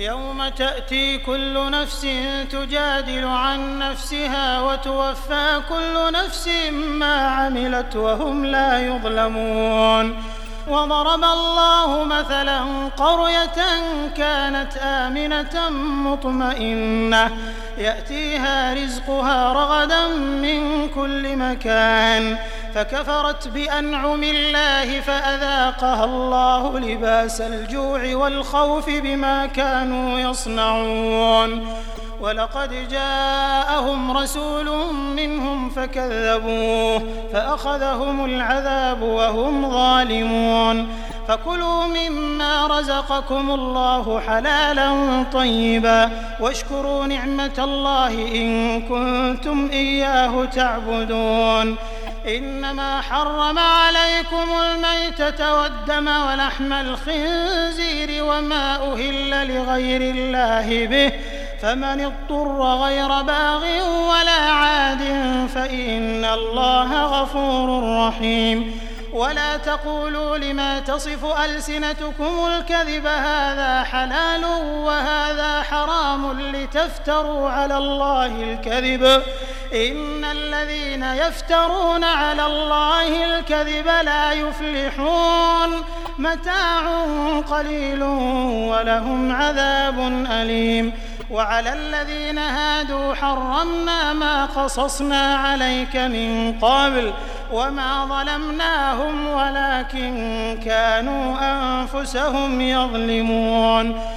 يوم تأتي كل نفس تجادل عن نفسها وتوفى كل نفس ما عملت وهم لا يظلمون. وضرب الله مثلا قرية كانت آمنة مطمئنة يأتيها رزقها رغدا من كل مكان فكفرت بأنعم الله فأذاقها الله لباس الجوع والخوف بما كانوا يصنعون. ولقد جاءهم رسول منهم فكذبوه فأخذهم العذاب وهم ظالمون. فكلوا مما رزقكم الله حلالا طيبا واشكروا نعمة الله إن كنتم إياه تعبدون. إنما حرم عليكم الميتة والدم ولحم الخنزير وما أهل لغير الله به فمن اضطر غير باغ ولا عاد فإن الله غفور رحيم. ولا تقولوا لما تصف ألسنتكم الكذب هذا حلال وهذا حرام لتفتروا على الله الكذب إن الذين يفترون على الله الكذب لا يفلحون. متاع قليل ولهم عذاب أليم. وعلى الذين هادوا حرمنا ما قصصنا عليك من قبل وما ظلمناهم ولكن كانوا أنفسهم يظلمون.